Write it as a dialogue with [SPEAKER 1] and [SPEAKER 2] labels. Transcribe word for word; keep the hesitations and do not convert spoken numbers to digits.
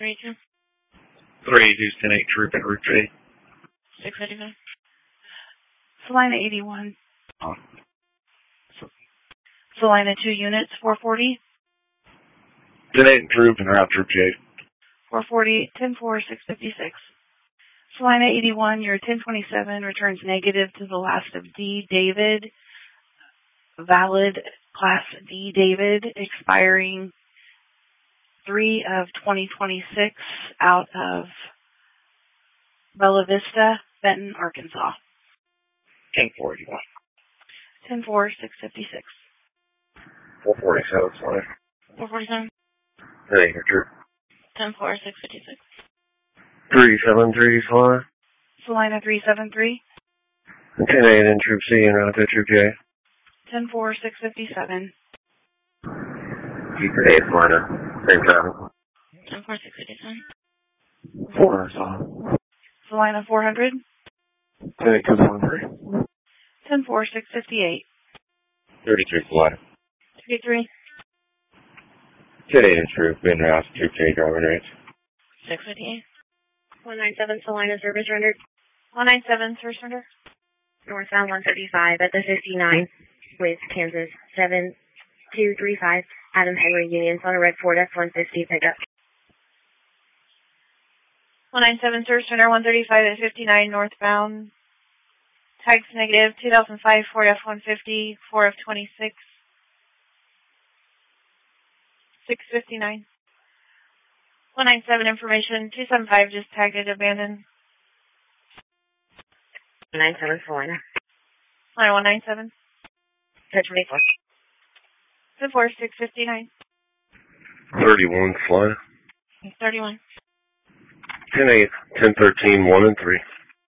[SPEAKER 1] three two.
[SPEAKER 2] three eighty-two, ten eight Troop at Route J.
[SPEAKER 1] six fifty-nine.
[SPEAKER 3] Salina eighty-one.
[SPEAKER 2] Oh.
[SPEAKER 3] Salina two units, four forty.
[SPEAKER 2] ten eight Troop and route Troop J.
[SPEAKER 3] four forty, ten four, six fifty-six. Salina eighty-one, your ten twenty-seven returns negative to the last of D. David. Valid Class D. David, expiring three of twenty twenty-six out of Bella Vista, Benton, Arkansas.
[SPEAKER 2] ten four eighty-one.
[SPEAKER 3] ten four, six fifty-six.
[SPEAKER 2] four forty-seven, Salina.
[SPEAKER 1] four forty-seven.
[SPEAKER 2] ten eight Troop.
[SPEAKER 1] ten four, six fifty-six.
[SPEAKER 2] three seven three, Salina.
[SPEAKER 3] Salina three seven three.
[SPEAKER 2] ten eight in Troop C and route to Troop J.
[SPEAKER 3] ten four, six fifty-seven.
[SPEAKER 2] Keeper eight, Salina. Same time.
[SPEAKER 1] ten four, six fifty-seven.
[SPEAKER 2] four, Salina.
[SPEAKER 3] Salina four hundred.
[SPEAKER 2] ten eight two one three.
[SPEAKER 3] ten four, six fifty-eight.
[SPEAKER 2] thirty-three, Salina.
[SPEAKER 1] thirty-three.
[SPEAKER 2] ten eight in Troop, in route to Troop J, driving range.
[SPEAKER 1] six fifty-eight.
[SPEAKER 4] one nine seven Salina service rendered.
[SPEAKER 1] one nine seven, service render.
[SPEAKER 4] Northbound one thirty-five at the fifty-nine with Kansas seven two three five. Adam Henry Unions on a red Ford F one fifty pickup.
[SPEAKER 1] one nine seven, service render, one thirty-five at fifty-nine northbound. Tags negative, two thousand five Ford F one fifty, four of twenty-six. six fifty-nine. one nine seven information, two seven five just tagged it abandoned.
[SPEAKER 4] one nine seven Salina.
[SPEAKER 1] Line one nine seven.
[SPEAKER 4] ten twenty-four.
[SPEAKER 1] ten four, six fifty-nine.
[SPEAKER 2] thirty-one, Salina.
[SPEAKER 1] thirty-one.
[SPEAKER 2] ten eight, ten thirteen, one and three.